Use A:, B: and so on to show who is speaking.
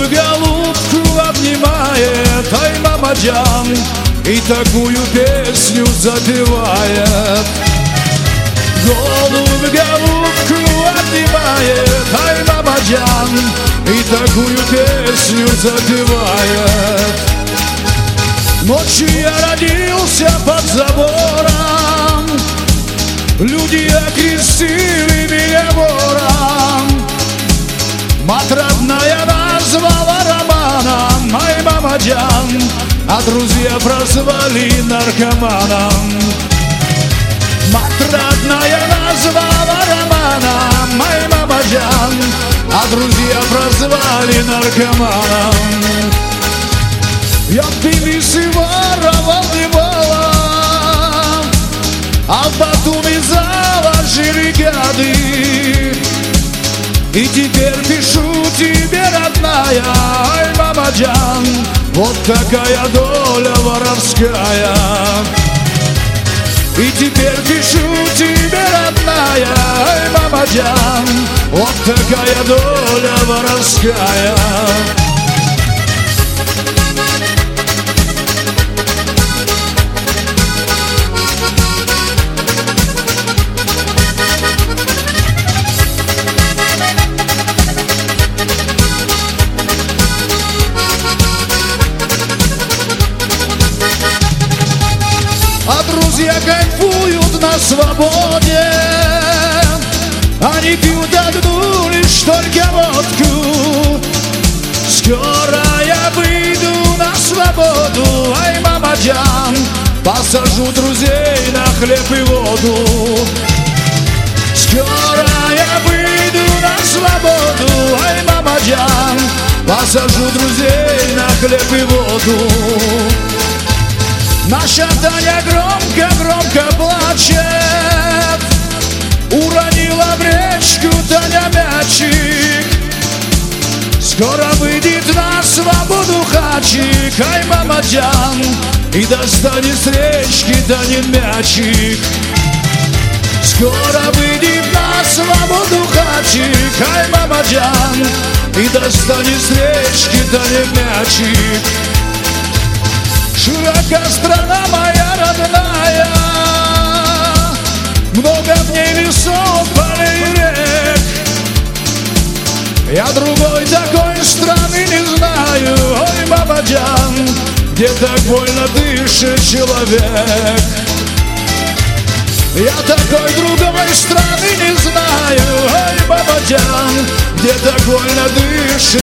A: голубку обнимает, ай, мамаджан, и такую песню запевает. Голубку обнимает, ай, мамаджан, и такую песню запевает. Ночью я родился под забором, люди окрестили меня вором. Мать родная назвала романом, ай, мамаджан, а друзья прозвали наркоманом. Мать родная назвала романом, ай, мамаджан, а друзья прозвали наркоманом. Я Тбилиси воровал немало, а в Батуми заложили гады. И теперь пишу тебе, родная, ай, мамаджан, вот такая доля воровская. И теперь пишу тебе, родная, ай, мамаджан, вот такая доля воровская. А друзья кайфуют на свободе, они пьют одну лишь только водку. Скоро я выйду на свободу, ай, мамаджан, посажу друзей на хлеб и воду. Скоро я выйду на свободу, ай, мамаджан, посажу друзей на хлеб и воду. Наша Таня громко-громко плачет, уронила в речку Таня мячик. Скоро выйдет на свободу Хачик, ай, мамаджан, и достанет с речки Танин мячик. Скоро выйдет на свободу Хачик, ай, мамаджан, и достанет с речки Танин мячик. Широка страна моя родная, много в ней лесов, полей и рек. Я другой такой страны не знаю, ой, мамаджан, где так больно дышит человек. Я такой другой страны не знаю, ой, мамаджан, где так больно дышит